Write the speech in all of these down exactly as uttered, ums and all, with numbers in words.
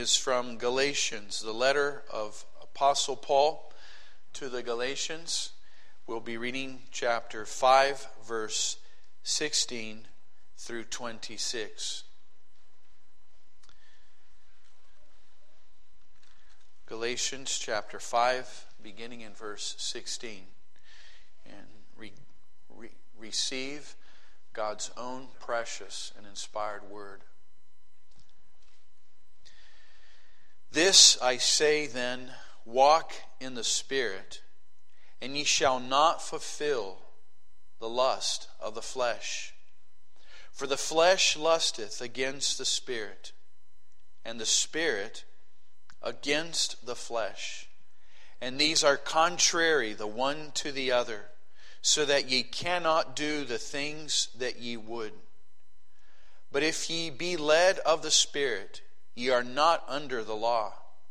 is from Galatians, the letter of Apostle Paul to the Galatians. We'll be reading chapter five, verse sixteen through twenty-six. Galatians chapter five, beginning in verse sixteen. And re- re- receive God's own precious and inspired word. This I say then, walk in the Spirit, and ye shall not fulfill the lust of the flesh. For the flesh lusteth against the Spirit, and the Spirit against the flesh. And these are contrary the one to the other, so that ye cannot do the things that ye would. But if ye be led of the Spirit, ye are not under the law.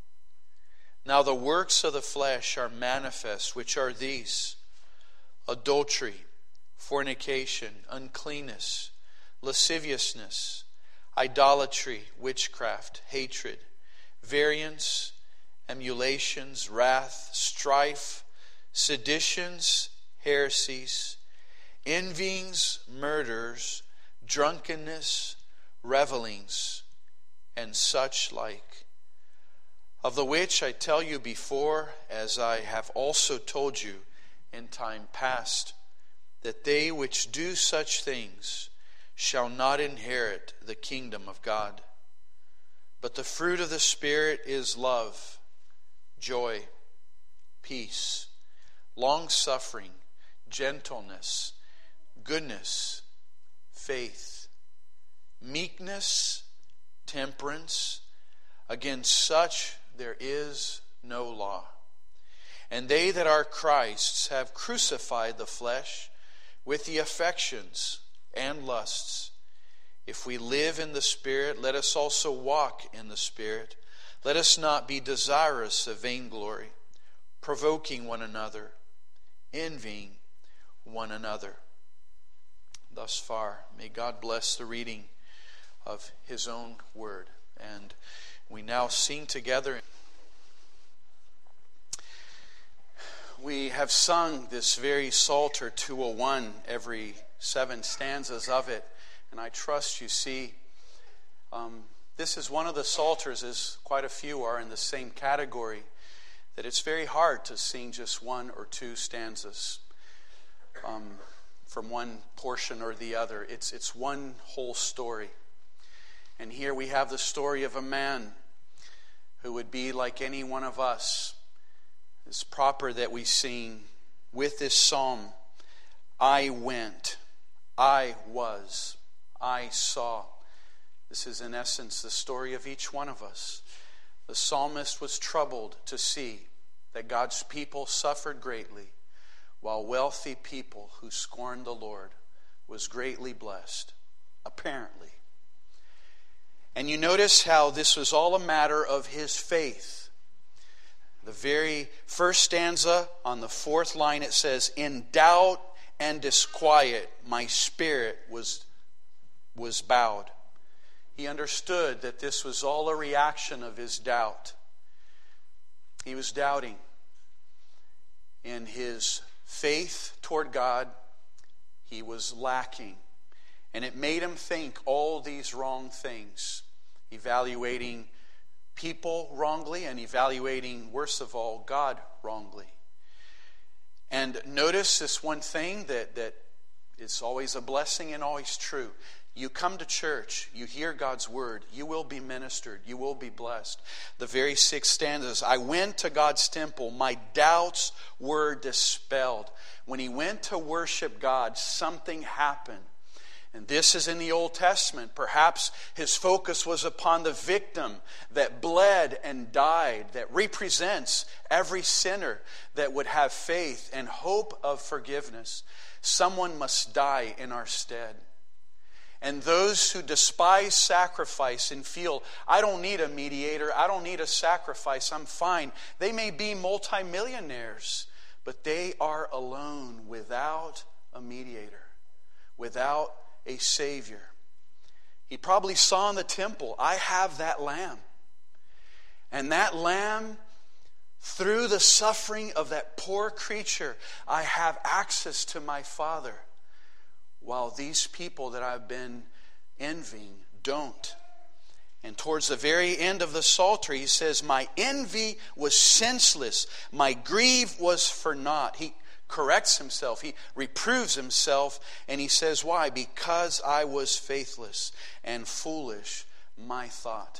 Now the works of the flesh are manifest, which are these: adultery, fornication, uncleanness, lasciviousness, idolatry, witchcraft, hatred, variance, emulations, wrath, strife, seditions, heresies, envyings, murders, drunkenness, revelings, and such like, of the which I tell you before, as I have also told you in time past, that they which do such things shall not inherit the kingdom of God. But the fruit of the Spirit is love, joy, peace, long-suffering, gentleness, goodness, faith, meekness, temperance. Against such there is no law. And they that are Christ's have crucified the flesh with the affections and lusts. If we live in the Spirit, let us also walk in the Spirit. Let us not be desirous of vainglory, provoking one another, envying one another. Thus far, may God bless the reading of His own word. And we now sing together. We have sung this very Psalter two oh one, every seven stanzas of it. And I trust you see, um, this is one of the Psalters, as quite a few are in the same category, that it's very hard to sing just one or two stanzas um, from one portion or the other. It's, it's one whole story. And here we have the story of a man who would be like any one of us. It's proper that we sing with this psalm, I went, I was, I saw. This is in essence the story of each one of us. The psalmist was troubled to see that God's people suffered greatly, while wealthy people who scorned the Lord was greatly blessed, apparently. And you notice how this was all a matter of his faith. The very first stanza, on the fourth line, it says, in doubt and disquiet, my spirit was, was bowed. He understood that this was all a reaction of his doubt. He was doubting in his faith toward God. He was lacking. And it made him think all these wrong things, evaluating people wrongly and evaluating, worst of all, God wrongly. And notice this one thing that, that is always a blessing and always true. You come to church, you hear God's word, you will be ministered, you will be blessed. The very six stanzas, I went to God's temple, my doubts were dispelled. When he went to worship God, something happened. And this is in the Old Testament. Perhaps his focus was upon the victim that bled and died, that represents every sinner that would have faith and hope of forgiveness. Someone must die in our stead. And those who despise sacrifice and feel, I don't need a mediator, I don't need a sacrifice, I'm fine. They may be multimillionaires, but they are alone without a mediator, without a Savior. He probably saw in the temple, I have that lamb. And that lamb, through the suffering of that poor creature, I have access to my Father, while these people that I've been envying don't. And towards the very end of the Psalter, he says, my envy was senseless, my grief was for naught. He corrects himself, he reproves himself, and he says, why? Because I was faithless and foolish, my thought.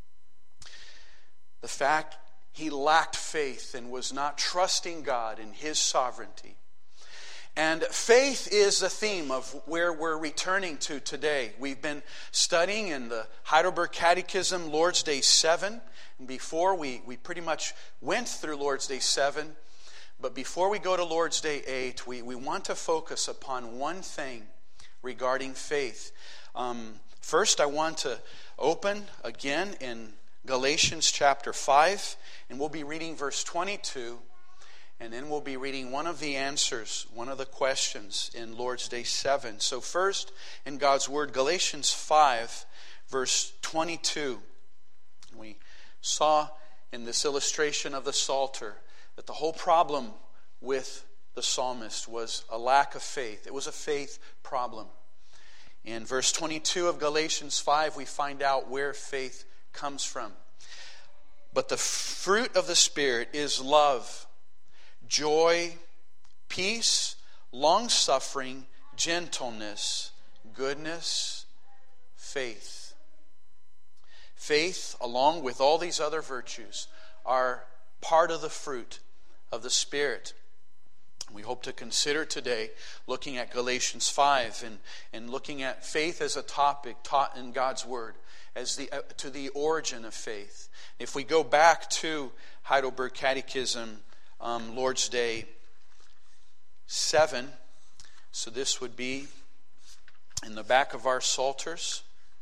The fact he lacked faith and was not trusting God in His sovereignty. And faith is the theme of where we're returning to today. We've been studying in the Heidelberg Catechism, Lord's Day seven. And before we, we pretty much went through Lord's Day seven. But before we go to Lord's Day eight, we, we want to focus upon one thing regarding faith. Um, first, I want to open again in Galatians chapter five. And we'll be reading verse twenty-two. And then we'll be reading one of the answers, one of the questions in Lord's Day seven. So first, in God's Word, Galatians five, verse twenty-two. We saw in this illustration of the Psalter that the whole problem with the psalmist was a lack of faith. It was a faith problem. In verse twenty-two of Galatians five, we find out where faith comes from. But the fruit of the Spirit is love, joy, peace, long-suffering, gentleness, goodness, faith. Faith, along with all these other virtues, are part of the fruit of the Spirit. We hope to consider today looking at Galatians five and, and looking at faith as a topic taught in God's Word, as the uh, to the origin of faith. If we go back to Heidelberg Catechism, Um, Lord's Day seven. So this would be in the back of our Psalters.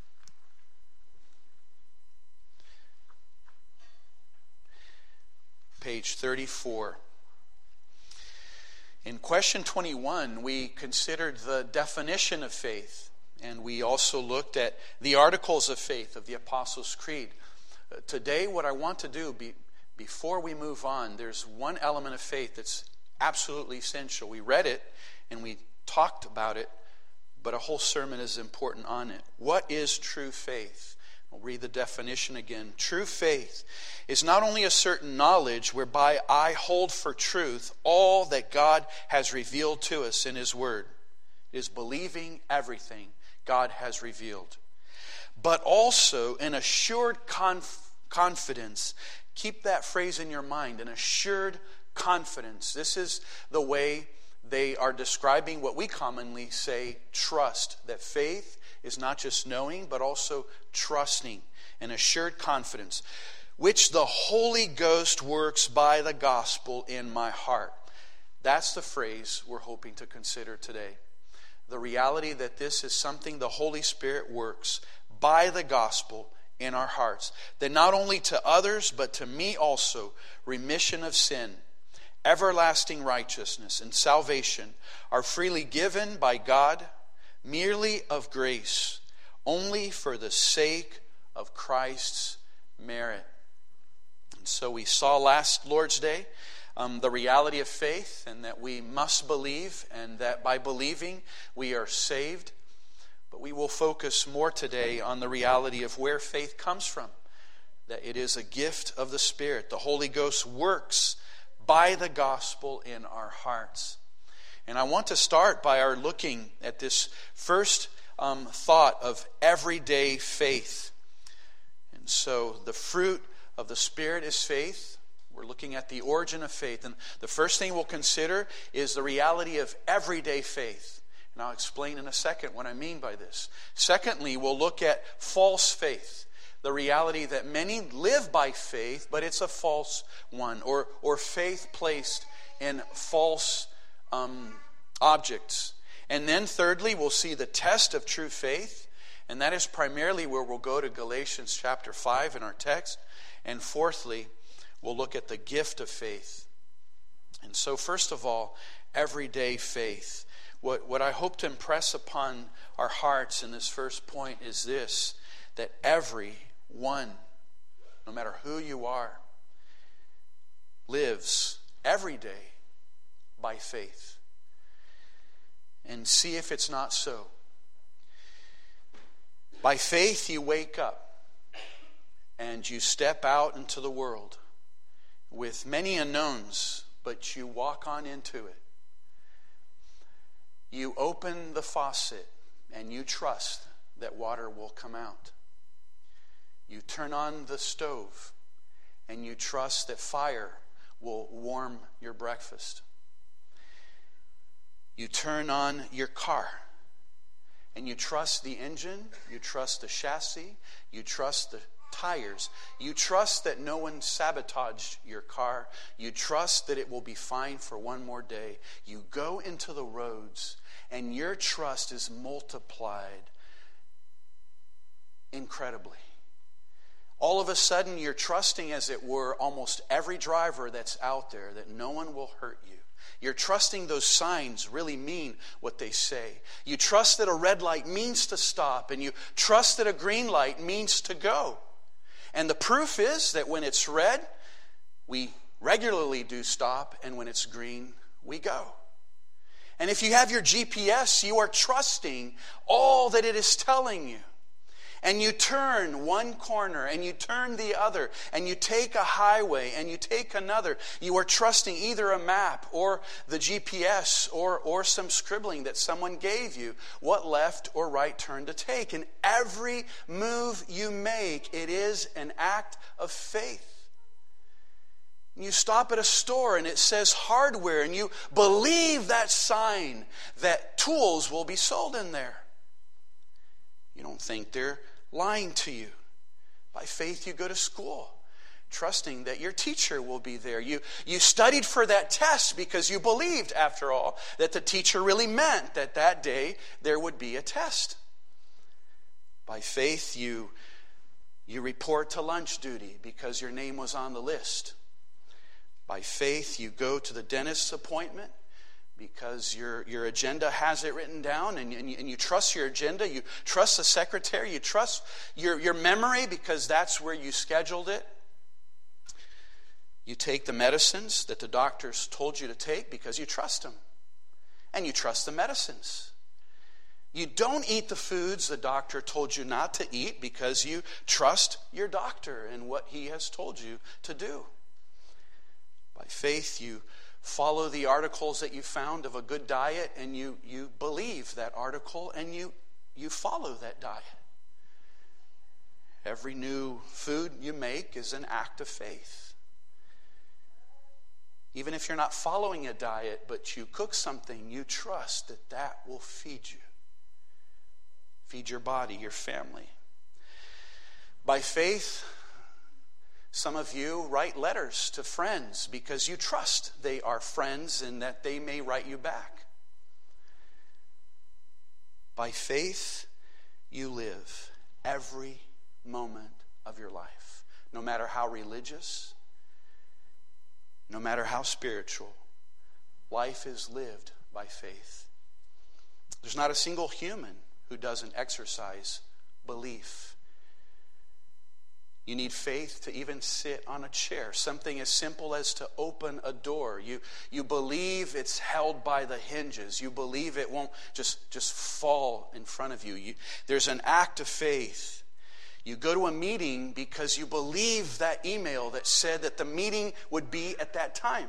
Page thirty-four. In question twenty-one, we considered the definition of faith. And we also looked at the articles of faith of the Apostles' Creed. Uh, today, what I want to do, be, before we move on, there's one element of faith that's absolutely essential. We read it and we talked about it, but a whole sermon is important on it. What is true faith? I'll read the definition again. True faith is not only a certain knowledge whereby I hold for truth all that God has revealed to us in His Word. It is believing everything God has revealed. But also an assured conf- confidence. Keep that phrase in your mind, an assured confidence. This is the way they are describing what we commonly say, trust. That faith is not just knowing, but also trusting, an assured confidence, which the Holy Ghost works by the gospel in my heart. That's the phrase we're hoping to consider today. The reality that this is something the Holy Spirit works by the gospel in our hearts, that not only to others, but to me also, remission of sin, everlasting righteousness, and salvation are freely given by God, merely of grace, only for the sake of Christ's merit. And so we saw last Lord's Day um, the reality of faith, and that we must believe, and that by believing we are saved. But we will focus more today on the reality of where faith comes from. That it is a gift of the Spirit. The Holy Ghost works by the gospel in our hearts. And I want to start by our looking at this first um, thought of everyday faith. And so the fruit of the Spirit is faith. We're looking at the origin of faith. And the first thing we'll consider is the reality of everyday faith. And I'll explain in a second what I mean by this. Secondly, we'll look at false faith. The reality that many live by faith, but it's a false one. Or, or faith placed in false um, objects. And then thirdly, we'll see the test of true faith. And that is primarily where we'll go to Galatians chapter five in our text. And fourthly, we'll look at the gift of faith. And so first of all, everyday faith. What, what I hope to impress upon our hearts in this first point is this, that every one, no matter who you are, lives every day by faith. And see if it's not so. By faith you wake up and you step out into the world with many unknowns, but you walk on into it. You open the faucet and you trust that water will come out. You turn on the stove and you trust that fire will warm your breakfast. You turn on your car and you trust the engine, you trust the chassis, you trust the tires. You trust that no one sabotaged your car. You trust that it will be fine for one more day. You go into the roads and your trust is multiplied incredibly. All of a sudden you're trusting, as it were, almost every driver that's out there that no one will hurt you. You're trusting those signs really mean what they say. You trust that a red light means to stop, and you trust that a green light means to go. And the proof is that when it's red, we regularly do stop, and when it's green, we go. And if you have your G P S, you are trusting all that it is telling you. And you turn one corner and you turn the other, and you take a highway and you take another. You are trusting either a map or the G P S or, or some scribbling that someone gave you, what left or right turn to take. And every move you make, it is an act of faith. You stop at a store and it says hardware, and you believe that sign that tools will be sold in there. You don't think they're lying to you. By faith you go to school, trusting that your teacher will be there. You, you studied for that test because you believed, after all, that the teacher really meant that that day there would be a test. By faith you, you report to lunch duty because your name was on the list. By faith you go to the dentist's appointment because your, your agenda has it written down, and, and, you, and you trust your agenda, you trust the secretary, you trust your, your memory because that's where you scheduled it. You take the medicines that the doctors told you to take because you trust them, and you trust the medicines. You don't eat the foods the doctor told you not to eat because you trust your doctor and what he has told you to do. By faith you follow the articles that you found of a good diet, and you, you believe that article, and you, you follow that diet. Every new food you make is an act of faith. Even if you're not following a diet, but you cook something, you trust that that will feed you. Feed your body, your family. By faith, some of you write letters to friends because you trust they are friends and that they may write you back. By faith, you live every moment of your life, no matter how religious, no matter how spiritual. Life is lived by faith. There's not a single human who doesn't exercise belief. You need faith to even sit on a chair. Something as simple as to open a door. You, you believe it's held by the hinges. You believe it won't just, just fall in front of you. you. There's an act of faith. You go to a meeting because you believe that email that said that the meeting would be at that time.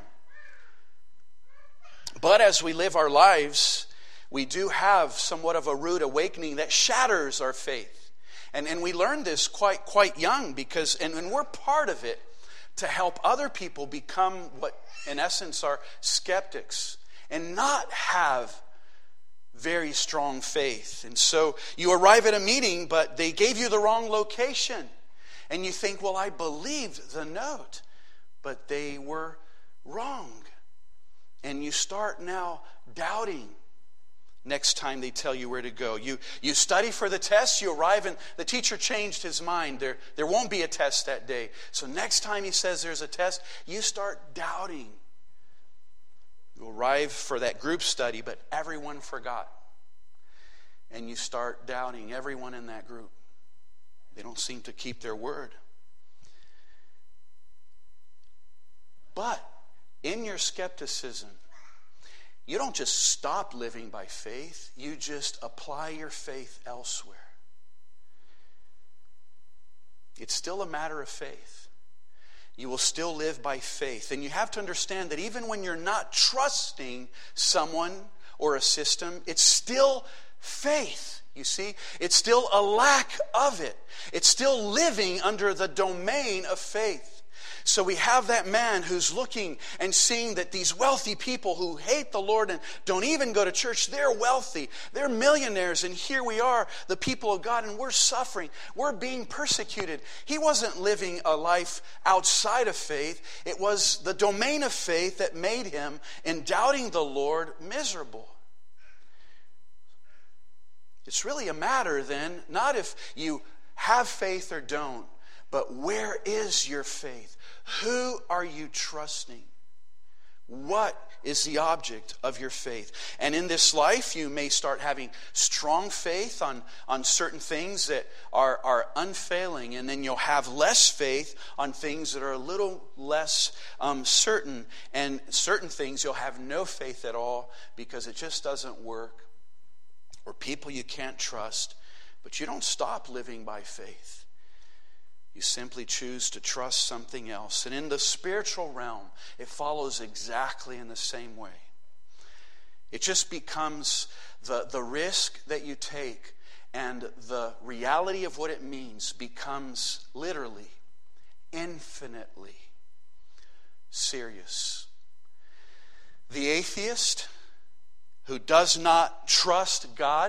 But as we live our lives, we do have somewhat of a rude awakening that shatters our faith. And, and we learned this quite quite young because, and, and we're part of it to help other people become what in essence are skeptics and not have very strong faith. And so you arrive at a meeting, but they gave you the wrong location. And you think, well, I believed the note, but they were wrong. And you start now doubting next time they tell you where to go. You you study for the test, you arrive, and the teacher changed his mind. There, there won't be a test that day. So next time he says there's a test, you start doubting. You arrive for that group study, but everyone forgot. And you start doubting everyone in that group. They don't seem to keep their word. in your skepticism, you don't just stop living by faith, you just apply your faith elsewhere. It's still a matter of faith. You will still live by faith. And you have to understand that even when you're not trusting someone or a system, it's still faith. You see, it's still a lack of it. It's still living under the domain of faith. So we have that man who's looking and seeing that these wealthy people who hate the Lord and don't even go to church, they're wealthy. They're millionaires. And here we are, the people of God, and we're suffering. We're being persecuted. He wasn't living a life outside of faith. It was the domain of faith that made him, in doubting the Lord, miserable. It's really a matter then, not if you have faith or don't, but where is your faith? Who are you trusting? What is the object of your faith? And in this life, you may start having strong faith on, on certain things that are, are unfailing, and then you'll have less faith on things that are a little less um, certain, and certain things you'll have no faith at all because it just doesn't work, or people you can't trust. But you don't stop living by faith. You simply choose to trust something else. And in the spiritual realm, it follows exactly in the same way. It just becomes the, the risk that you take, and the reality of what it means becomes literally, infinitely serious. The atheist who does not trust God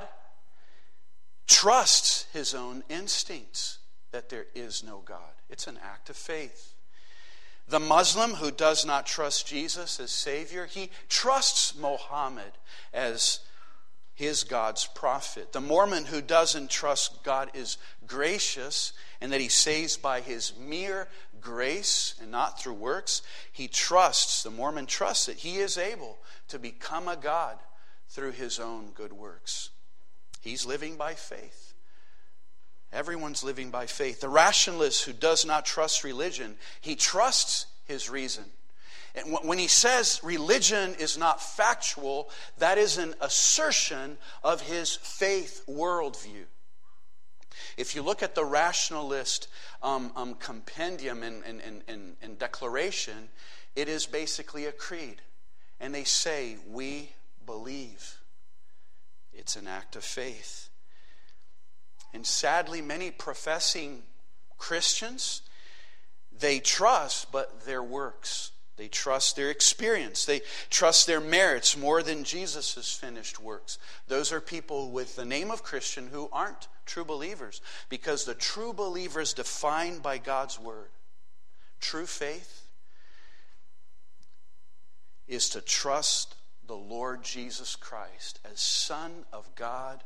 trusts his own instincts that there is no God. It's an act of faith. The Muslim who does not trust Jesus as Savior, he trusts Muhammad as his God's prophet. The Mormon who doesn't trust God is gracious and that he saves by his mere grace and not through works, he trusts, the Mormon trusts that he is able to become a God through his own good works. He's living by faith. Everyone's living by faith. The rationalist who does not trust religion, he trusts his reason. And when he says religion is not factual, that is an assertion of his faith worldview. If you look at the rationalist um, um, compendium and, and, and, and declaration, it is basically a creed. And they say, we believe. It's an act of faith. And sadly, many professing Christians, they trust but their works. They trust their experience. They trust their merits more than Jesus' finished works. Those are people with the name of Christian who aren't true believers, because the true believer is defined by God's word. True faith is to trust the Lord Jesus Christ as Son of God,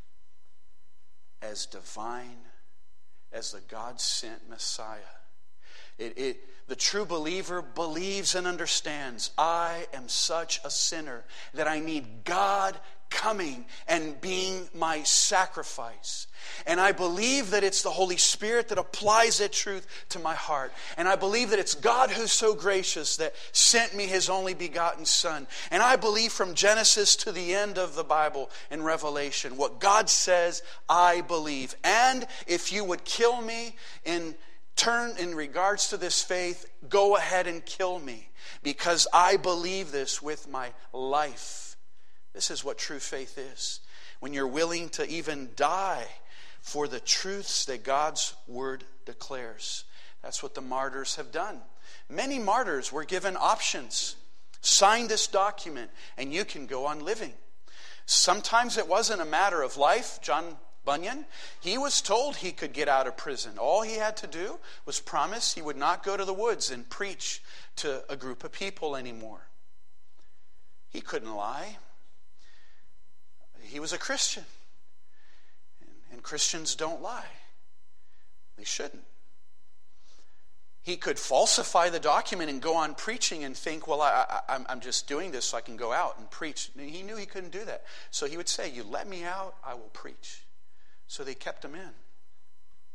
as divine, as the God-sent Messiah. It, it, the true believer believes and understands, I am such a sinner that I need God coming and being my sacrifice. And I believe that it's the Holy Spirit that applies that truth to my heart. And I believe that it's God who's so gracious that sent me his only begotten Son. And I believe from Genesis to the end of the Bible in Revelation, what God says, I believe. And if you would kill me in turn in regards to this faith, go ahead and kill me, because I believe this with my life. This is what true faith is. When you're willing to even die for the truths that God's word declares. That's what the martyrs have done. Many martyrs were given options. Sign this document and you can go on living. Sometimes it wasn't a matter of life. John Bunyan, he was told he could get out of prison. All he had to do was promise he would not go to the woods and preach to a group of people anymore. He couldn't lie. He was a Christian. And, and Christians don't lie. They shouldn't. He could falsify the document and go on preaching and think, well, I, I, I'm just doing this so I can go out and preach. He knew he couldn't do that. So he would say, you let me out, I will preach. So they kept him in.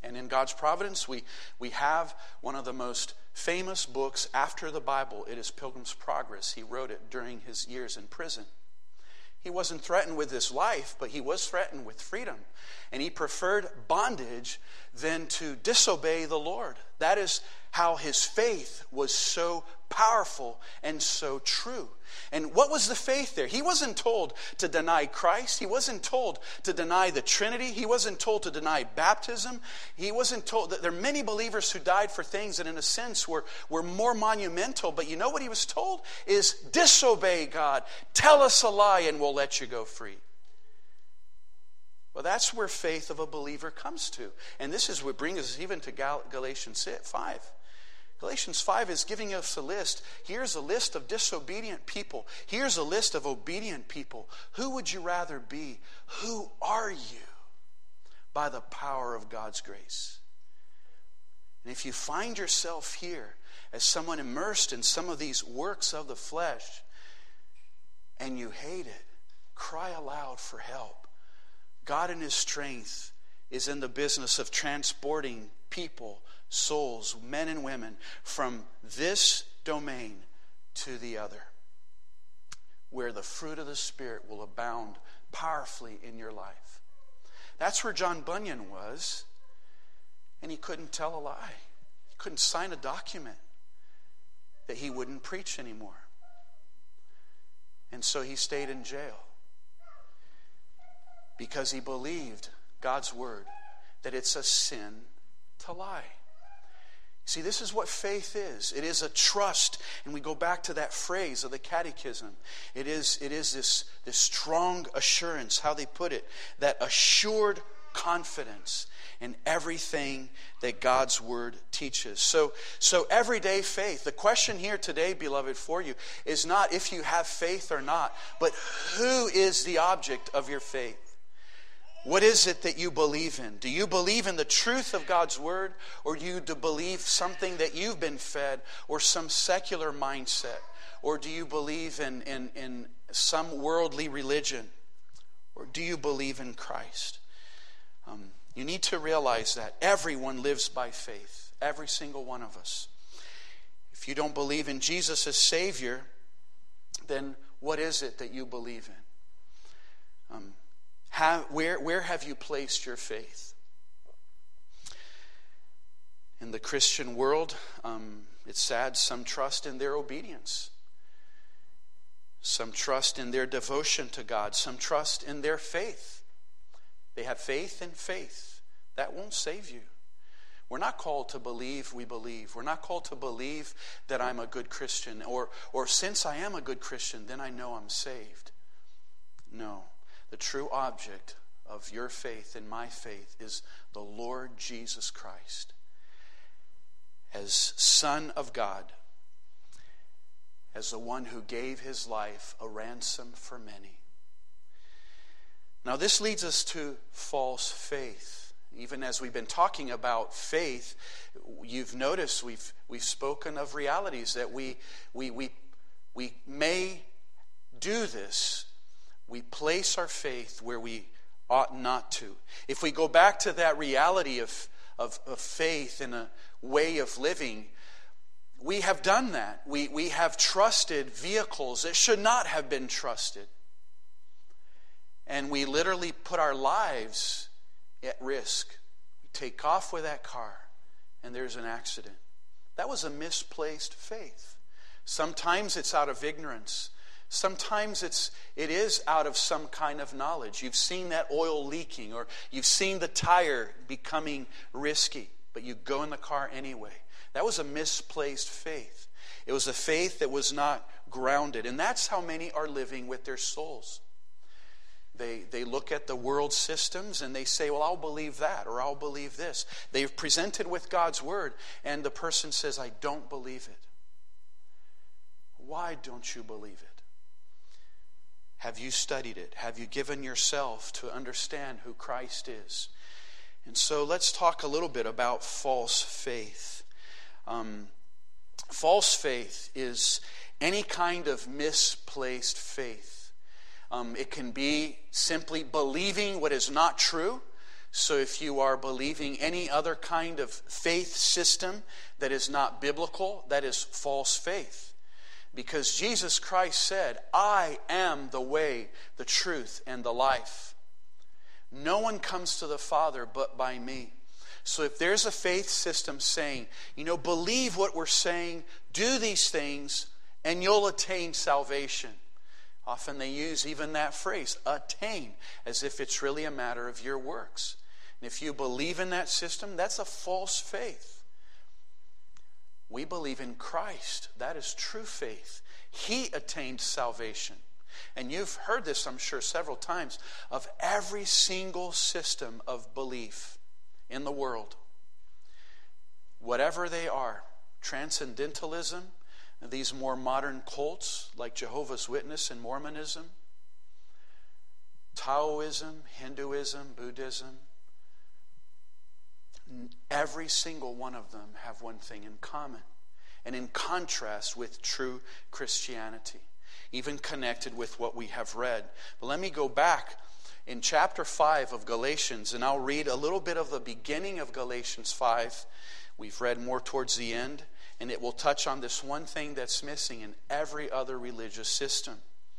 And in God's providence, we, we have one of the most famous books after the Bible. It is Pilgrim's Progress. He wrote it during his years in prison. He wasn't threatened with his life, but he was threatened with freedom. And he preferred bondage than to disobey the Lord. That is how his faith was so powerful and so true. And what was the faith there? He wasn't told to deny Christ. He wasn't told to deny the Trinity. He wasn't told to deny baptism. He wasn't told that there are many believers who died for things that in a sense were, were more monumental. But you know what he was told? Is disobey God. Tell us a lie and we'll let you go free. Well, that's where faith of a believer comes to. And this is what brings us even to Gal- Galatians five. Galatians five is giving us a list. Here's a list of disobedient people. Here's a list of obedient people. Who would you rather be? Who are you? By the power of God's grace. And if you find yourself here as someone immersed in some of these works of the flesh and you hate it, cry aloud for help. God in his strength is in the business of transporting people, souls, men and women from this domain to the other, where the fruit of the Spirit will abound powerfully in your life. That's where John Bunyan was, and he couldn't tell a lie. He couldn't sign a document that he wouldn't preach anymore. And so he stayed in jail. Because he believed God's word, that it's a sin to lie. See, this is what faith is. It is a trust. And we go back to that phrase of the catechism. It is, it is this, this strong assurance, how they put it, that assured confidence in everything that God's word teaches. So, so everyday faith. The question here today, beloved, for you is not if you have faith or not, but who is the object of your faith? What is it that you believe in? Do you believe in the truth of God's word, or do you believe something that you've been fed, or some secular mindset? Or do you believe in, in, in some worldly religion? Or do you believe in Christ? Um, you need to realize that everyone lives by faith. Every single one of us. If you don't believe in Jesus as Savior, then what is it that you believe in? Um, How, where, where have you placed your faith? In the Christian world, um, it's sad, some trust in their obedience. Some trust in their devotion to God. Some trust in their faith. They have faith in faith. That won't save you. We're not called to believe we believe. We're not called to believe that I'm a good Christian. Or, or since I am a good Christian, then I know I'm saved. No. The true object of your faith and my faith is the Lord Jesus Christ. As Son of God, as the one who gave his life a ransom for many. Now this leads us to false faith. Even as we've been talking about faith, you've noticed we've we've spoken of realities that we we we we may do this. We place our faith where we ought not to. If we go back to that reality of, of, of faith in a way of living, we have done that. We, we have trusted vehicles that should not have been trusted. And we literally put our lives at risk. We take off with that car and there's an accident. That was a misplaced faith. Sometimes it's out of ignorance. Sometimes it's, it is out of some kind of knowledge. You've seen that oil leaking, or you've seen the tire becoming risky, but you go in the car anyway. That was a misplaced faith. It was a faith that was not grounded. And that's how many are living with their souls. They, they look at the world systems and they say, well, I'll believe that, or I'll believe this. They've presented with God's word, and the person says, I don't believe it. Why don't you believe it? Have you studied it? Have you given yourself to understand who Christ is? And so let's talk a little bit about false faith. Um, false faith is any kind of misplaced faith. Um, it can be simply believing what is not true. So if you are believing any other kind of faith system that is not biblical, that is false faith. Because Jesus Christ said, I am the way, the truth, and the life. No one comes to the Father but by me. So if there's a faith system saying, you know, believe what we're saying, do these things, and you'll attain salvation. Often they use even that phrase, attain, as if it's really a matter of your works. And if you believe in that system, that's a false faith. We believe in Christ. That is true faith. He attained salvation. And you've heard this, I'm sure, several times, of every single system of belief in the world. Whatever they are, transcendentalism, these more modern cults like Jehovah's Witness and Mormonism, Taoism, Hinduism, Buddhism, every single one of them have one thing in common, and in contrast with true Christianity, even connected with what we have read. But let me go back in chapter five of Galatians, and I'll read a little bit of the beginning of Galatians five. We've read more towards the end, and it will touch on this one thing that's missing in every other religious system.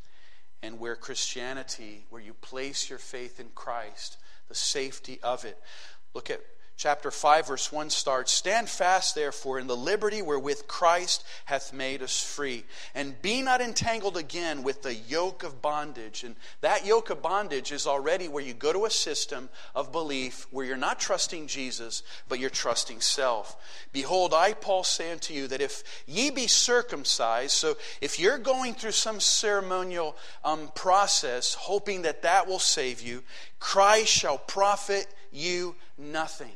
And where Christianity, where you place your faith in Christ, the safety of it. Look at chapter five, verse one starts, Stand fast, therefore, in the liberty wherewith Christ hath made us free. And be not entangled again with the yoke of bondage. And that yoke of bondage is already where you go to a system of belief where you're not trusting Jesus, but you're trusting self. Behold, I, Paul, say unto you that if ye be circumcised, so if you're going through some ceremonial um, process, hoping that that will save you, Christ shall profit you nothing.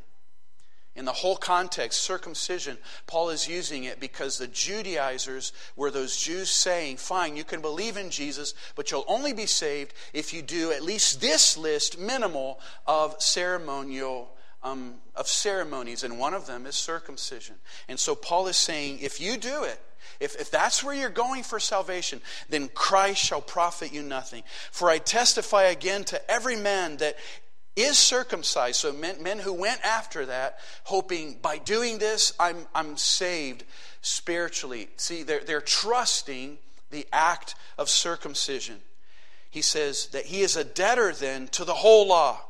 In the whole context, circumcision, Paul is using it because the Judaizers were those Jews saying, fine, you can believe in Jesus, but you'll only be saved if you do at least this list, minimal, of ceremonial um, of ceremonies, and one of them is circumcision. And so Paul is saying, if you do it, If, if that's where you're going for salvation, then Christ shall profit you nothing. For I testify again to every man that is circumcised. So men, men who went after that, hoping by doing this, I'm, I'm saved spiritually. See, they're, they're trusting the act of circumcision. He says that he is a debtor then to the whole law.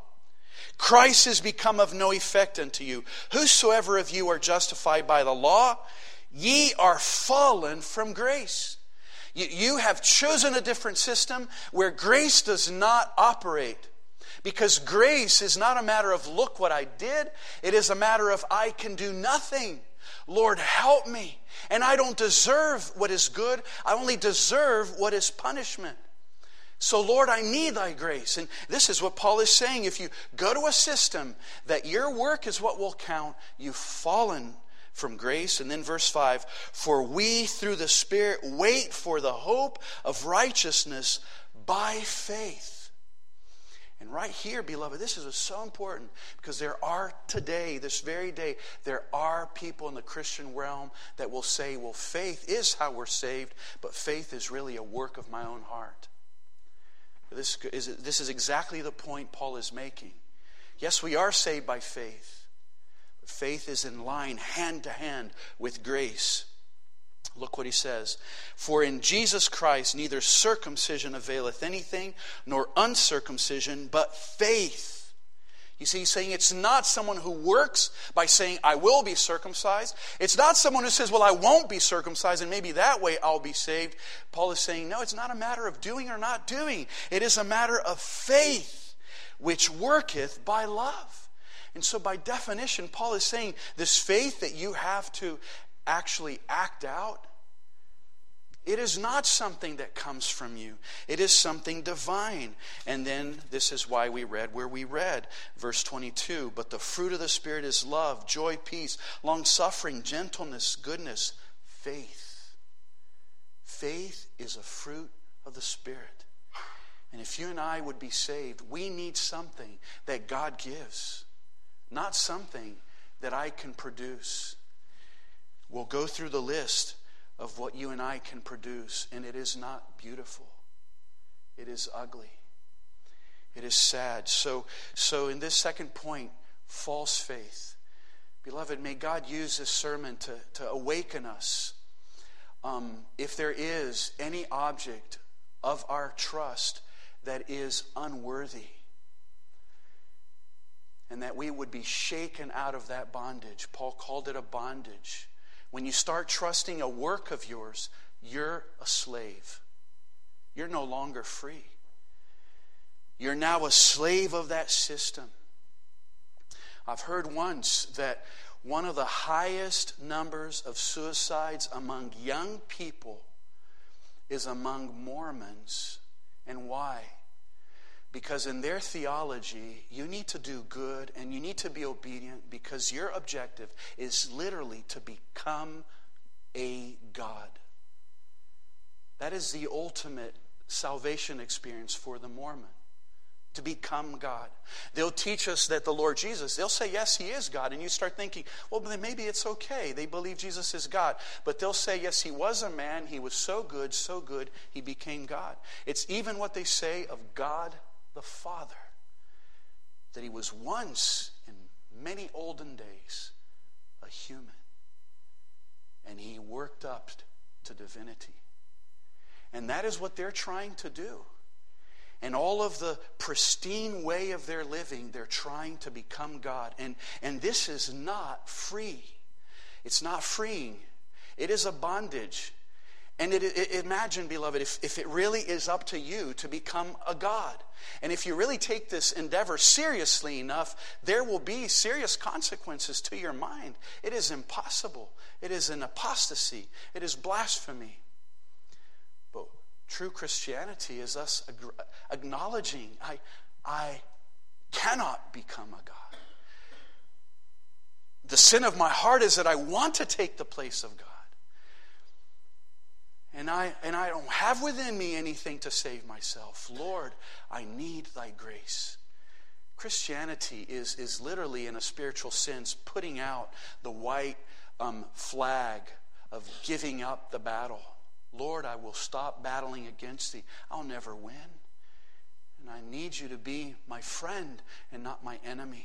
Christ is become of no effect unto you. Whosoever of you are justified by the law, ye are fallen from grace. You, you have chosen a different system where grace does not operate. Because grace is not a matter of look what I did. It is a matter of I can do nothing. Lord, help me. And I don't deserve what is good. I only deserve what is punishment. So Lord, I need thy grace. And this is what Paul is saying. If you go to a system that your work is what will count, you've fallen from grace. And then verse five, for we through the Spirit wait for the hope of righteousness by faith. And right here, beloved, this is so important because there are today, this very day, there are people in the Christian realm that will say, well, faith is how we're saved, but faith is really a work of my own heart. This is, this is exactly the point Paul is making. Yes, we are saved by faith. But faith is in line, hand to hand with grace. Look what he says. For in Jesus Christ neither circumcision availeth anything, nor uncircumcision, but faith. You see, he's saying it's not someone who works by saying, I will be circumcised. It's not someone who says, well, I won't be circumcised, and maybe that way I'll be saved. Paul is saying, no, it's not a matter of doing or not doing. It is a matter of faith, which worketh by love. And so by definition, Paul is saying this faith that you have to actually act out, it is not something that comes from you. It is something divine. And then this is why we read where we read. Verse twenty-two, but the fruit of the Spirit is love, joy, peace, long-suffering, gentleness, goodness, faith. Faith is a fruit of the Spirit. And if you and I would be saved, we need something that God gives, not something that I can produce. We'll go through the list of what you and I can produce, and it is not beautiful. It is ugly. It is sad. So, so in this second point, false faith. Beloved, may God use this sermon to, to awaken us. Um, if there is any object of our trust that is unworthy, and that we would be shaken out of that bondage. Paul called it a bondage. When you start trusting a work of yours, you're a slave. You're no longer free. You're now a slave of that system. I've heard once that one of the highest numbers of suicides among young people is among Mormons. And why? Because in their theology, you need to do good and you need to be obedient because your objective is literally to become a God. That is the ultimate salvation experience for the Mormon. To become God. They'll teach us that the Lord Jesus, they'll say, yes, He is God. And you start thinking, well, then maybe it's okay. They believe Jesus is God. But they'll say, yes, He was a man. He was so good, so good, He became God. It's even what they say of God the Father. That He was once, in many olden days, a human. And He worked up to divinity. And that is what they're trying to do. And all of the pristine way of their living, they're trying to become God. And, and this is not free. It's not freeing. It is a bondage. And it, it, imagine, beloved, if, if it really is up to you to become a God. And if you really take this endeavor seriously enough, there will be serious consequences to your mind. It is impossible. It is an apostasy. It is blasphemy. But true Christianity is us acknowledging, I, I cannot become a God. The sin of my heart is that I want to take the place of God. And I, and I don't have within me anything to save myself. Lord, I need thy grace. Christianity is, is literally, in a spiritual sense, putting out the white um, flag of giving up the battle. Lord, I will stop battling against thee. I'll never win. And I need you to be my friend and not my enemy.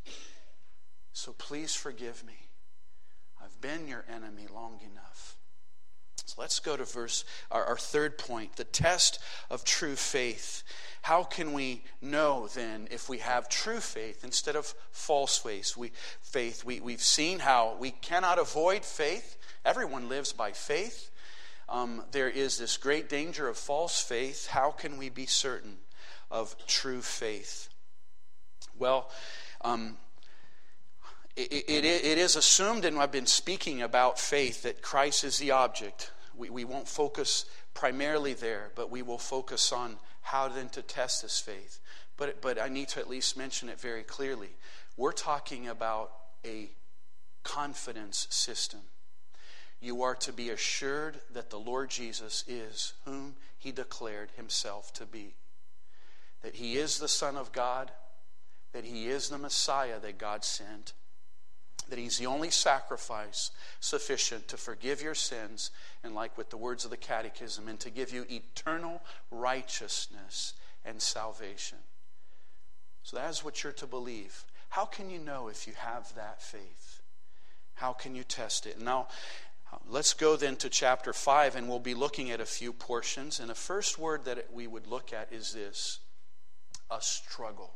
So please forgive me. I've been your enemy long enough. So let's go to verse, our, our third point, the test of true faith. How can we know then if we have true faith instead of false faith? We, faith. We, we've seen how we cannot avoid faith. Everyone lives by faith. Um, there is this great danger of false faith. How can we be certain of true faith? Well, um, it, it, it is assumed, and I've been speaking about faith, that Christ is the object. We, we won't focus primarily there, but we will focus on how then to test this faith. But, but I need to at least mention it very clearly. We're talking about a confidence system. You are to be assured that the Lord Jesus is whom He declared Himself to be. That He is the Son of God, that He is the Messiah that God sent, that He's the only sacrifice sufficient to forgive your sins, and like with the words of the Catechism, and to give you eternal righteousness and salvation. So that is what you're to believe. How can you know if you have that faith? How can you test it? Now, let's go then to chapter five, and we'll be looking at a few portions. And the first word that we would look at is this: a struggle.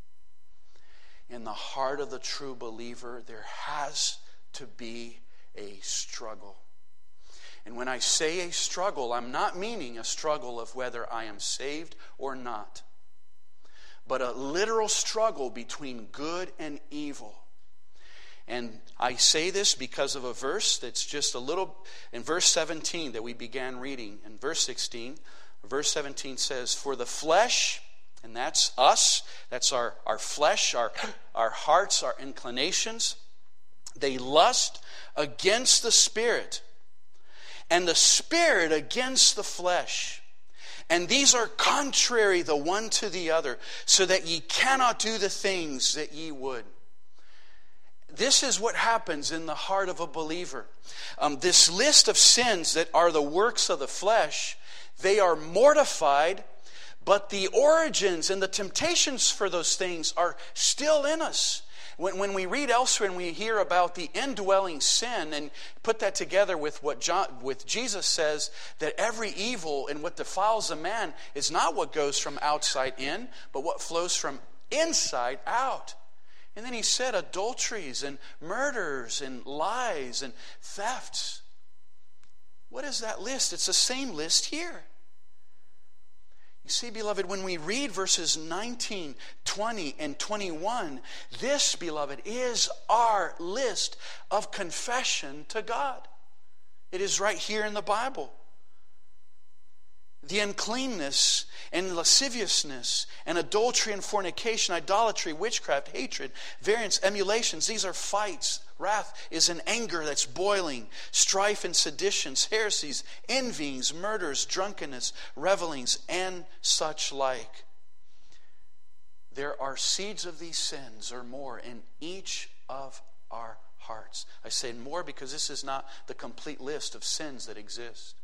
In the heart of the true believer, there has to be a struggle. And when I say a struggle, I'm not meaning a struggle of whether I am saved or not, but a literal struggle between good and evil. And I say this because of a verse that's just a little, in verse seventeen that we began reading. In verse sixteen, verse seventeen says, "For the flesh," and that's us, that's our, our flesh, our, our hearts, our inclinations, "they lust against the Spirit, and the Spirit against the flesh. And these are contrary the one to the other, so that ye cannot do the things that ye would." This is what happens in the heart of a believer. Um, this list of sins that are the works of the flesh, they are mortified But the origins and the temptations for those things are still in us. When, when we read elsewhere and we hear about the indwelling sin and put that together with what John, with Jesus says, that every evil and what defiles a man is not what goes from outside in, but what flows from inside out. And then he said adulteries and murders and lies and thefts. What is that list? It's the same list here. You see, beloved, when we read verses nineteen, twenty, and twenty-one, this, beloved, is our list of confession to God. It is right here in the Bible. The uncleanness and lasciviousness and adultery and fornication, idolatry, witchcraft, hatred, variance, emulations. These are fights. Wrath is an anger that's boiling. Strife and seditions, heresies, envyings, murders, drunkenness, revelings, and such like. There are seeds of these sins or more in each of our hearts. I say more because this is not the complete list of sins that exist.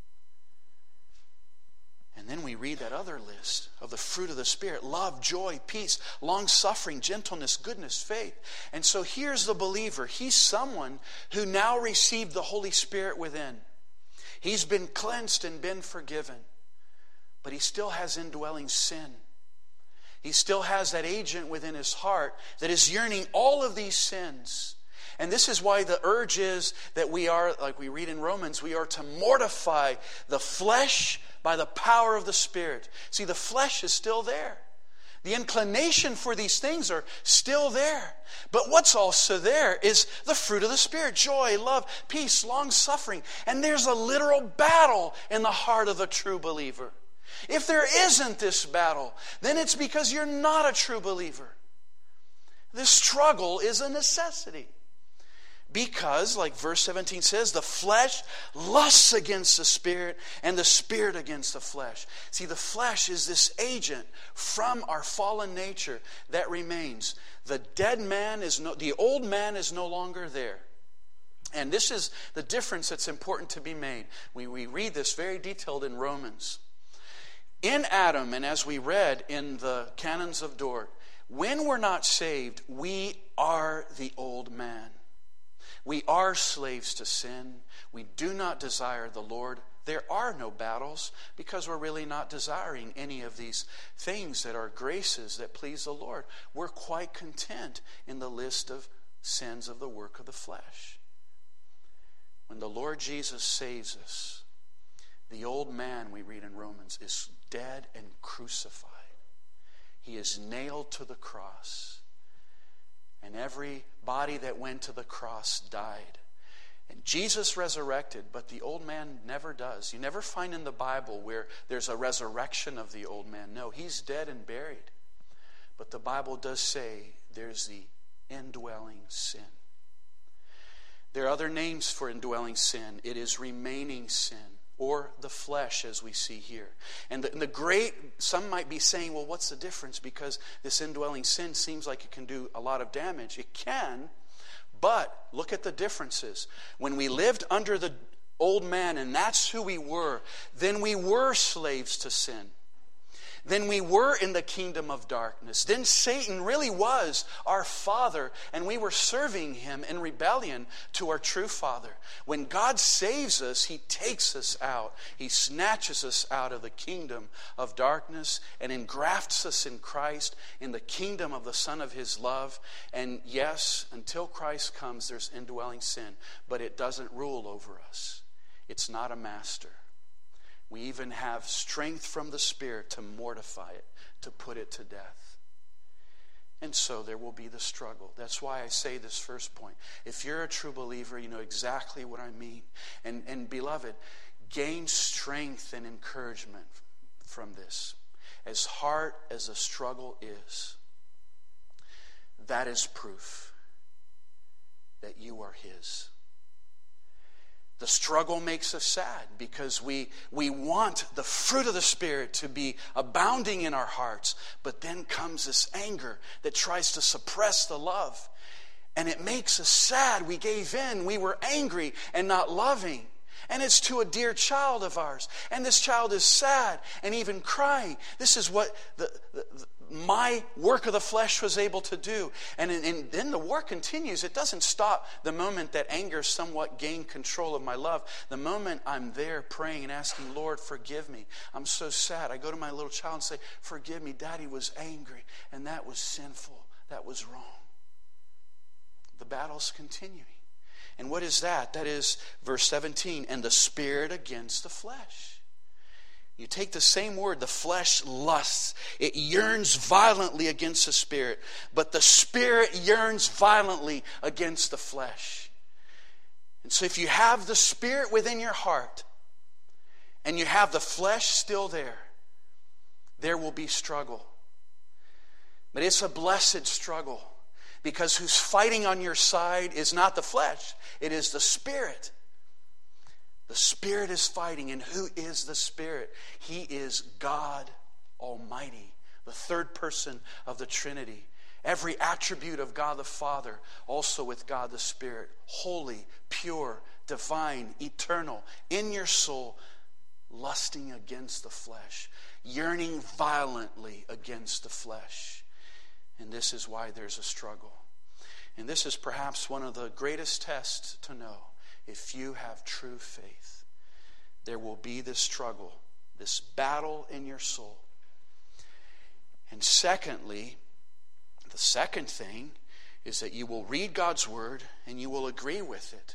And then we read that other list of the fruit of the Spirit: love, joy, peace, long-suffering, gentleness, goodness, faith. And so here's the believer. He's someone who now received the Holy Spirit within. He's been cleansed and been forgiven. But he still has indwelling sin. He still has that agent within his heart that is yearning all of these sins. And this is why the urge is that we are, like we read in Romans, we are to mortify the flesh by the power of the Spirit. See, the flesh is still there. The inclination for these things are still there. But what's also there is the fruit of the Spirit: joy, love, peace, long-suffering. And there's a literal battle in the heart of a true believer. If there isn't this battle, then it's because you're not a true believer. This struggle is a necessity. Because, like verse seventeen says, the flesh lusts against the Spirit and the Spirit against the flesh. See, the flesh is this agent from our fallen nature that remains. The dead man is no, the old man is no longer there. And this is the difference that's important to be made. We, we read this very detailed in Romans. In Adam, and as we read in the Canons of Dort, when we're not saved, we are the old man. We are slaves to sin. We do not desire the Lord. There are no battles because we're really not desiring any of these things that are graces that please the Lord. We're quite content in the list of sins of the work of the flesh. When the Lord Jesus saves us, the old man, we read in Romans, is dead and crucified. He is nailed to the cross. And every body that went to the cross died. And Jesus resurrected, but the old man never does. You never find in the Bible where there's a resurrection of the old man. No, he's dead and buried. But the Bible does say there's the indwelling sin. There are other names for indwelling sin. It is remaining sin, or the flesh, as we see here. And the, and the great, some might be saying, well, what's the difference? Because this indwelling sin seems like it can do a lot of damage. It can, but look at the differences. When we lived under the old man, and that's who we were, then we were slaves to sin. Then we were in the kingdom of darkness. Then Satan really was our father, and we were serving him in rebellion to our true Father. When God saves us, he takes us out. He snatches us out of the kingdom of darkness and engrafts us in Christ, in the kingdom of the Son of his love. And yes, until Christ comes, there's indwelling sin, but it doesn't rule over us. It's not a master. We even have strength from the Spirit to mortify it, to put it to death. And so there will be the struggle. That's why I say this first point. If you're a true believer, you know exactly what I mean. And, and beloved, gain strength and encouragement from this. As hard as the struggle is, that is proof that you are his. The struggle makes us sad because we, we want the fruit of the Spirit to be abounding in our hearts. But then comes this anger that tries to suppress the love. And it makes us sad. We gave in. We were angry and not loving. And it's to a dear child of ours. And this child is sad and even crying. This is what the, the, the my work of the flesh was able to do. And, and then the war continues. It doesn't stop the moment that anger somewhat gained control of my love. The moment I'm there praying and asking, Lord, forgive me. I'm so sad. I go to my little child and say, forgive me. Daddy was angry. And that was sinful. That was wrong. The battle's continuing. And what is that? That is verse seventeen. And the spirit against the flesh. You take the same word, the flesh lusts. It yearns violently against the spirit. But the spirit yearns violently against the flesh. And so if you have the spirit within your heart, and you have the flesh still there, there will be struggle. But it's a blessed struggle. Because who's fighting on your side is not the flesh. It is the spirit. The Spirit is fighting, and who is the Spirit? He is God Almighty, the third person of the Trinity. Every attribute of God the Father, also with God the Spirit. Holy, pure, divine, eternal, in your soul, lusting against the flesh, yearning violently against the flesh. And this is why there's a struggle. And this is perhaps one of the greatest tests to know. If you have true faith, there will be this struggle, this battle in your soul. And secondly, the second thing is that you will read God's word and you will agree with it.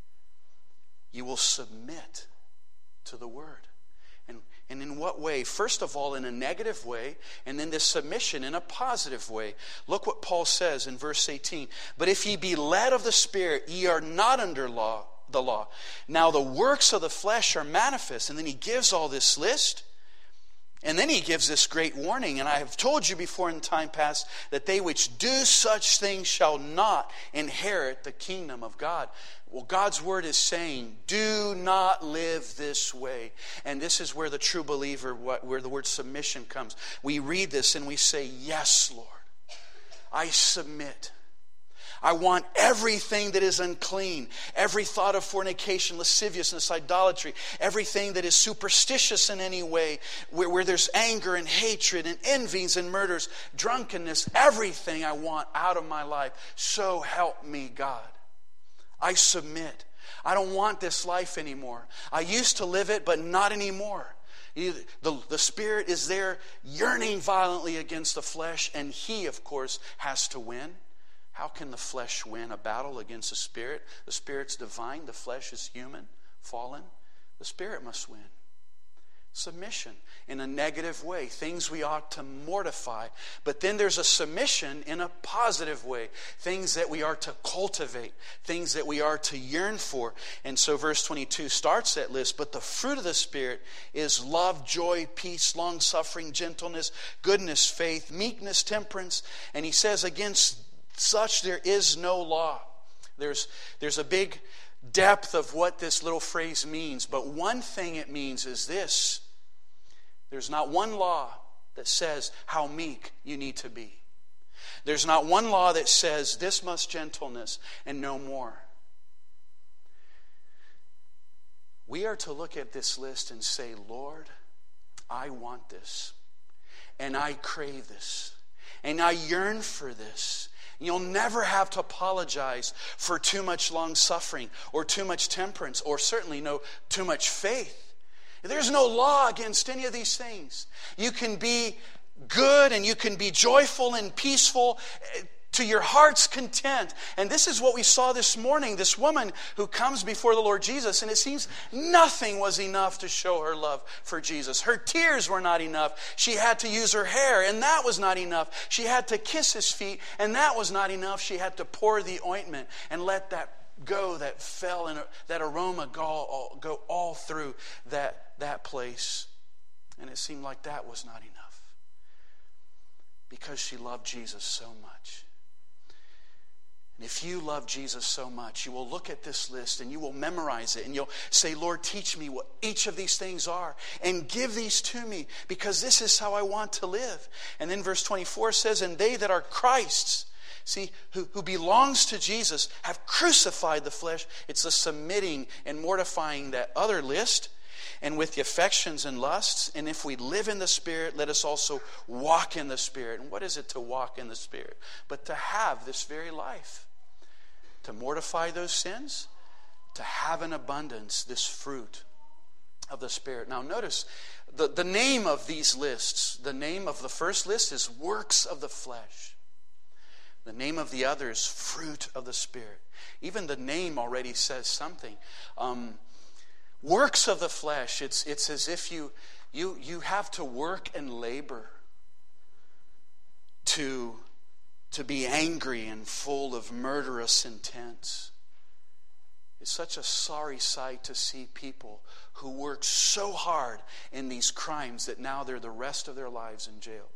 You will submit to the word. And, and in what way? First of all, in a negative way, and then this submission in a positive way. Look what Paul says in verse eighteen. But if ye be led of the Spirit, ye are not under law. The law. Now the works of the flesh are manifest. And then he gives all this list. And then he gives this great warning. And I have told you before in time past that they which do such things shall not inherit the kingdom of God. Well, God's word is saying, do not live this way. And this is where the true believer, where the word submission comes. We read this and we say, yes, Lord, I submit. I want everything that is unclean, every thought of fornication, lasciviousness, idolatry, everything that is superstitious in any way, where, where there's anger and hatred and envies and murders, drunkenness, everything I want out of my life. So help me, God. I submit. I don't want this life anymore. I used to live it, but not anymore. The, the Spirit is there yearning violently against the flesh, and He, of course, has to win. How can the flesh win a battle against the Spirit? The Spirit's divine, the flesh is human, fallen. The Spirit must win. Submission in a negative way, things we ought to mortify. But then there's a submission in a positive way, things that we are to cultivate, things that we are to yearn for. And so verse twenty-two starts that list. But the fruit of the Spirit is love, joy, peace, long-suffering, gentleness, goodness, faith, meekness, temperance. And he says, against such there is no law. There's, there's a big depth of what this little phrase means. But one thing it means is this. There's not one law that says how meek you need to be. There's not one law that says this much gentleness and no more. We are to look at this list and say, Lord, I want this. And I crave this. And I yearn for this. You'll never have to apologize for too much long suffering or too much temperance or certainly no too much faith. There's no law against any of these things. You can be good and you can be joyful and peaceful to your heart's content. And this is what we saw this morning. This woman who comes before the Lord Jesus, and it seems nothing was enough to show her love for Jesus. Her tears were not enough. She had to use her hair, and that was not enough. She had to kiss his feet, and that was not enough. She had to pour the ointment and let that go that fell and that aroma go all, go all through that, that place. And it seemed like that was not enough because she loved Jesus so much. And if you love Jesus so much, you will look at this list and you will memorize it and you'll say, Lord, teach me what each of these things are and give these to me because this is how I want to live. And then verse twenty-four says, and they that are Christ's, see, who, who belongs to Jesus, have crucified the flesh. It's the submitting and mortifying that other list, and with the affections and lusts. And if we live in the Spirit, let us also walk in the Spirit. And what is it to walk in the Spirit? But to have this very life. To mortify those sins. To have in abundance this fruit of the Spirit. Now notice, the, the name of these lists, the name of the first list is works of the flesh. The name of the other is fruit of the Spirit. Even the name already says something. Um, works of the flesh, it's it's as if you you you have to work and labor to to be angry and full of murderous intent. It's such a sorry sight to see people who work so hard in these crimes that now they're the rest of their lives in jail.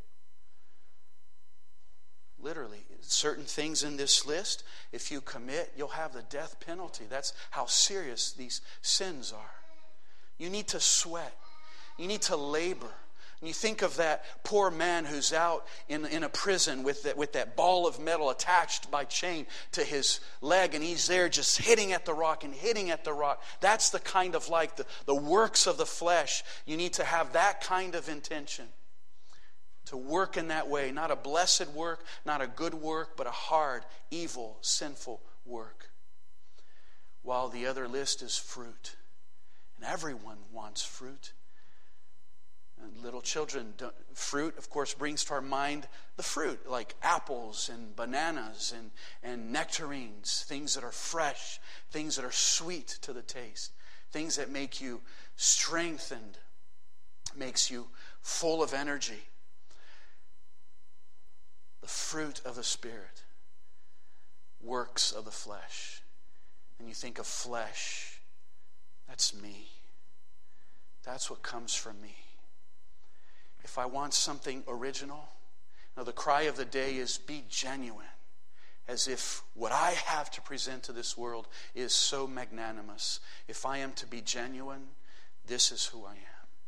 Literally, certain things in this list, if you commit, you'll have the death penalty. That's how serious these sins are. You need to sweat. You need to labor. And you think of that poor man who's out in, in a prison with that, with that ball of metal attached by chain to his leg, and he's there just hitting at the rock and hitting at the rock. That's the kind of like the, the works of the flesh. You need to have that kind of intention. To work in that way, not a blessed work, not a good work, but a hard, evil, sinful work. While the other list is fruit. And everyone wants fruit. And little children, don't, fruit, of course, brings to our mind the fruit, like apples and bananas and, and nectarines, things that are fresh, things that are sweet to the taste, things that make you strengthened, makes you full of energy. The fruit of the Spirit, works of the flesh. And you think of flesh, that's me. That's what comes from me. If I want something original, now the cry of the day is be genuine. As if what I have to present to this world is so magnanimous. If I am to be genuine, this is who I am.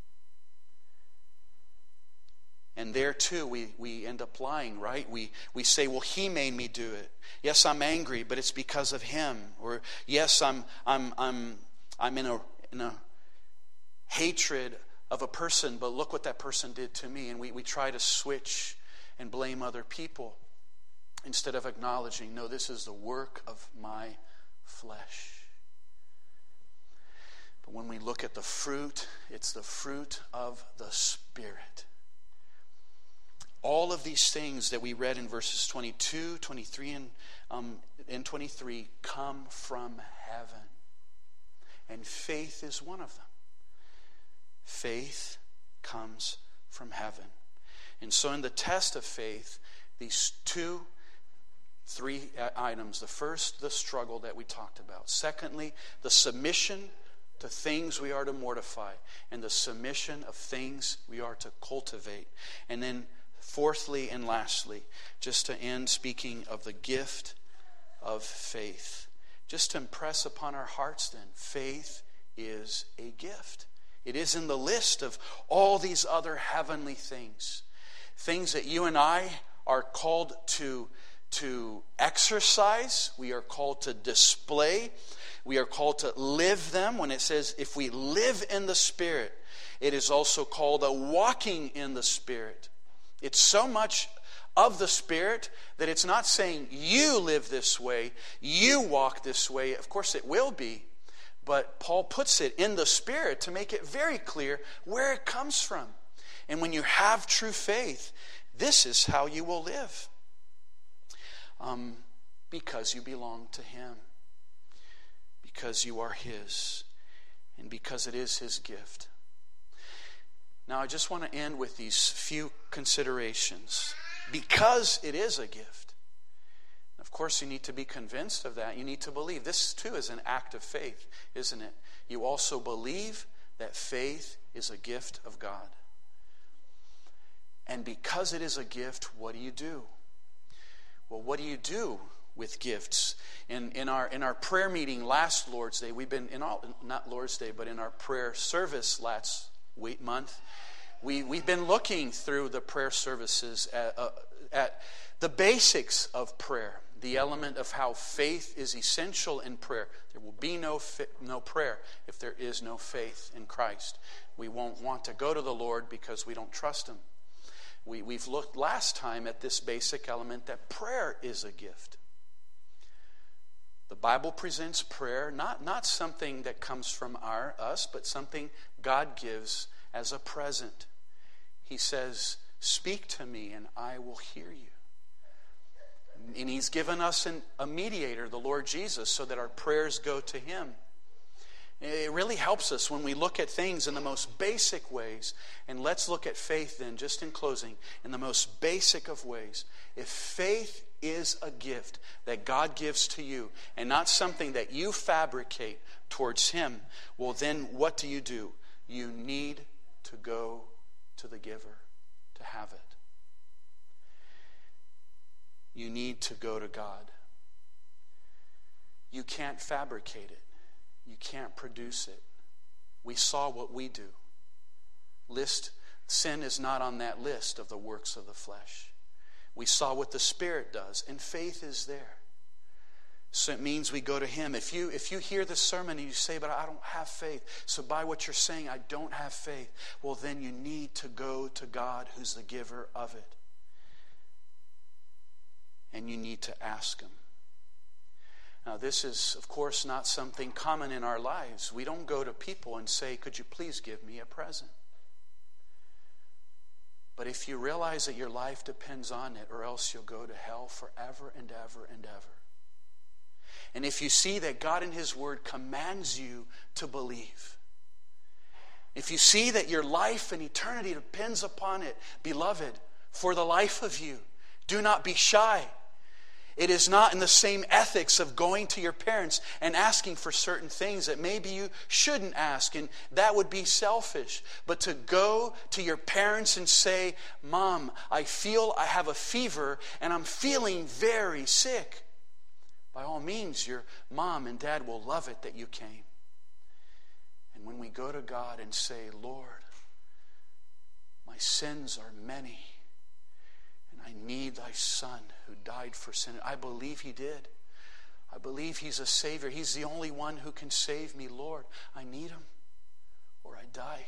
And there too, we, we end up lying, right? We we say, well, he made me do it. Yes, I'm angry, but it's because of him. Or yes, I'm I'm I'm I'm in a in a hatred of a person, but look what that person did to me. And we, we try to switch and blame other people instead of acknowledging, no, this is the work of my flesh. But when we look at the fruit, it's the fruit of the Spirit. All of these things that we read in verses twenty-two, twenty-three, and, um, and twenty-three come from heaven. And faith is one of them. Faith comes from heaven. And so in the test of faith, these two, three items. The first, the struggle that we talked about. Secondly, the submission to things we are to mortify. And the submission of things we are to cultivate. And then fourthly and lastly, just to end speaking of the gift of faith. Just to impress upon our hearts then, faith is a gift. It is in the list of all these other heavenly things. Things that you and I are called to, to exercise. We are called to display. We are called to live them. When it says, if we live in the Spirit, it is also called a walking in the Spirit. It's so much of the Spirit that it's not saying you live this way, you walk this way. Of course it will be. But Paul puts it in the Spirit to make it very clear where it comes from. And when you have true faith, this is how you will live. Um, because you belong to Him. Because you are His. And because it is His gift. Now I just want to end with these few considerations. Because it is a gift. Of course, you need to be convinced of that. You need to believe. This too is an act of faith, isn't it? You also believe that faith is a gift of God. And because it is a gift, what do you do? Well, what do you do with gifts? In in our in our prayer meeting last Lord's Day, we've been in all not Lord's Day, but in our prayer service last week month, We, we've been looking through the prayer services at, uh, at the basics of prayer, the element of how faith is essential in prayer. There will be no fi- no prayer if there is no faith in Christ. We won't want to go to the Lord because we don't trust Him. We, we've looked last time at this basic element that prayer is a gift. The Bible presents prayer not, not something that comes from our us, but something God gives as a present. He says, "Speak to me and I will hear you." And He's given us an, a mediator, the Lord Jesus, so that our prayers go to Him. It really helps us when we look at things in the most basic ways. And let's look at faith then, just in closing, in the most basic of ways. If faith is a gift that God gives to you and not something that you fabricate towards Him, well then what do you do? You need to go to the giver to have it. You need to go to God. You can't fabricate it. You can't produce it. We saw what we do. List, sin is not on that list of the works of the flesh. We saw what the Spirit does, and faith is there. So it means we go to Him. If you if you hear the sermon and you say, "But I don't have faith," so by what you're saying, I don't have faith, well then you need to go to God who's the giver of it. And you need to ask Him. Now this is, of course, not something common in our lives. We don't go to people and say, "Could you please give me a present?" But if you realize that your life depends on it, or else you'll go to hell forever and ever and ever. And if you see that God in His Word commands you to believe, if you see that your life and eternity depends upon it, beloved, for the life of you, do not be shy. It is not in the same ethics of going to your parents and asking for certain things that maybe you shouldn't ask, and that would be selfish. But to go to your parents and say, "Mom, I feel I have a fever and I'm feeling very sick." By all means, your mom and dad will love it that you came. And when we go to God and say, "Lord, my sins are many, and I need thy Son who died for sin. I believe He did. I believe He's a Savior. He's the only one who can save me. Lord, I need Him or I die."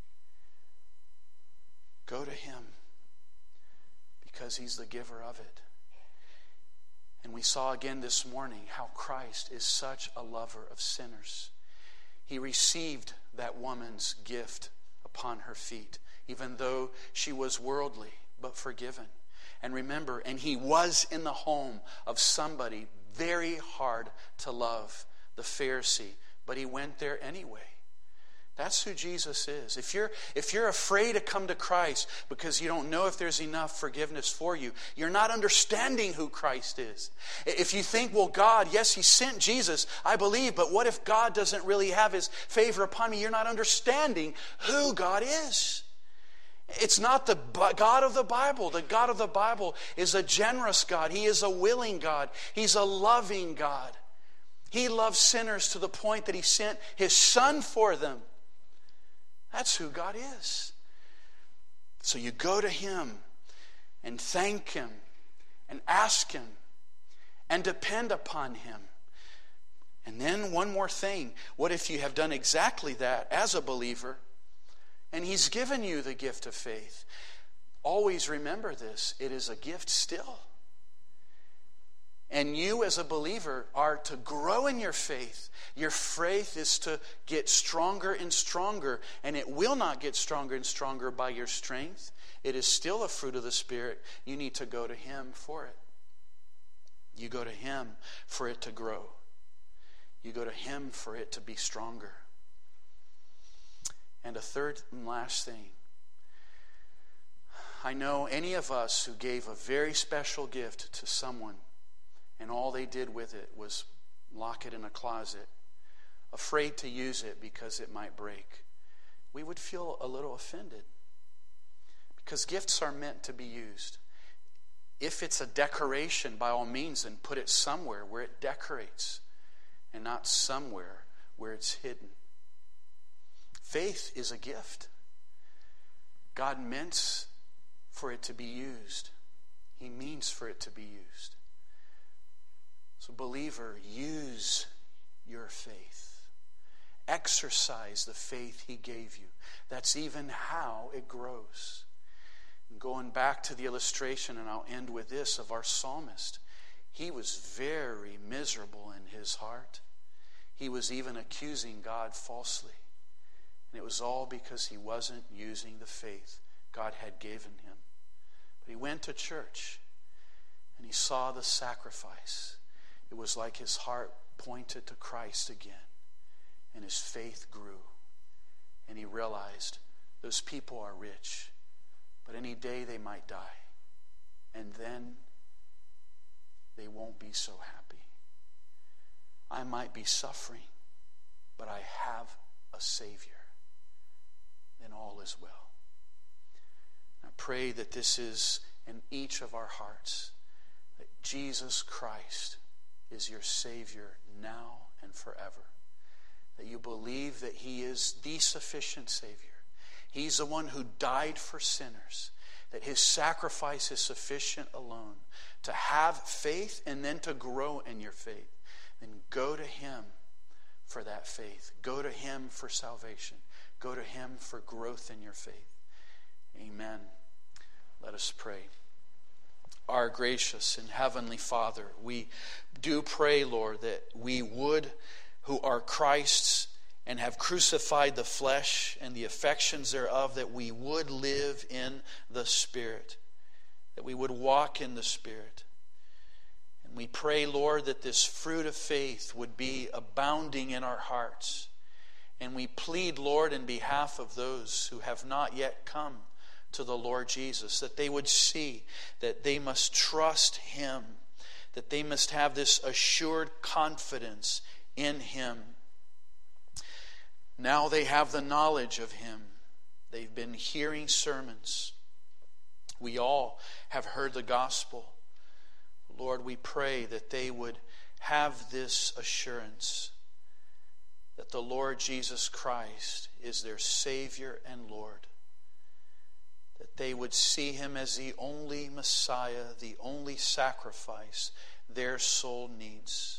Go to Him because He's the giver of it. And we saw again this morning how Christ is such a lover of sinners. He received that woman's gift upon her feet, even though she was worldly but forgiven. And remember, and He was in the home of somebody very hard to love, the Pharisee, but He went there anyway. That's who Jesus is. If you're, if you're afraid to come to Christ because you don't know if there's enough forgiveness for you, you're not understanding who Christ is. If you think, "Well, God, yes, He sent Jesus, I believe, but what if God doesn't really have His favor upon me?" You're not understanding who God is. It's not the God of the Bible. The God of the Bible is a generous God. He is a willing God. He's a loving God. He loves sinners to the point that He sent His Son for them. That's who God is. So you go to Him and thank Him and ask Him and depend upon Him. And then one more thing. What if you have done exactly that as a believer and He's given you the gift of faith? Always remember this. It is a gift still. And you as a believer are to grow in your faith. Your faith is to get stronger and stronger. And it will not get stronger and stronger by your strength. It is still a fruit of the Spirit. You need to go to Him for it. You go to Him for it to grow. You go to Him for it to be stronger. And a third and last thing. I know any of us who gave a very special gift to someone, and all they did with it was lock it in a closet, afraid to use it because it might break, we would feel a little offended. Because gifts are meant to be used. If it's a decoration, by all means, then put it somewhere where it decorates, and not somewhere where it's hidden. Faith is a gift. God meant for it to be used. He means for it to be used. So believer, use your faith. Exercise the faith he gave you. That's even how it grows. And going back to the illustration, and I'll end with this, of our psalmist. He was very miserable in his heart. He was even accusing God falsely. And it was all because he wasn't using the faith God had given him. But he went to church and he saw the sacrifice. It was like his heart pointed to Christ again. And his faith grew. And he realized those people are rich, but any day they might die. And then they won't be so happy. I might be suffering, but I have a Savior. Then all is well. I pray that this is in each of our hearts, that Jesus Christ is your Savior now and forever. That you believe that he is the sufficient Savior. He's the one who died for sinners. That his sacrifice is sufficient alone. To have faith and then to grow in your faith. Then go to him for that faith. Go to him for salvation. Go to him for growth in your faith. Amen. Let us pray. Our gracious and heavenly Father, we do pray, Lord, that we would, who are Christ's and have crucified the flesh and the affections thereof, that we would live in the Spirit, that we would walk in the Spirit. And we pray, Lord, that this fruit of faith would be abounding in our hearts. And we plead, Lord, in behalf of those who have not yet come to the Lord Jesus, that they would see that they must trust him, that they must have this assured confidence in him. Now they have the knowledge of him. They've been hearing sermons. We all have heard the gospel. Lord, we pray that they would have this assurance that the Lord Jesus Christ is their Savior and Lord. That they would see him as the only Messiah, the only sacrifice their soul needs.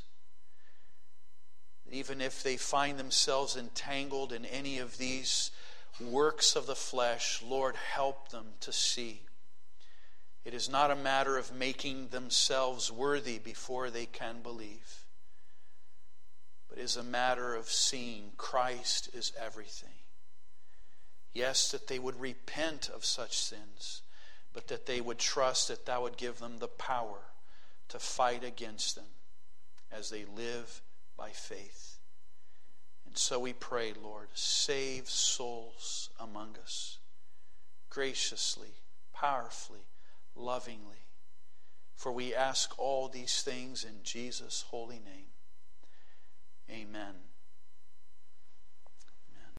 Even if they find themselves entangled in any of these works of the flesh, Lord, help them to see. It is not a matter of making themselves worthy before they can believe, but is a matter of seeing Christ is everything. Yes, that they would repent of such sins, but that they would trust that thou would give them the power to fight against them as they live by faith. And so we pray, Lord, save souls among us graciously, powerfully, lovingly. For we ask all these things in Jesus' holy name. Amen.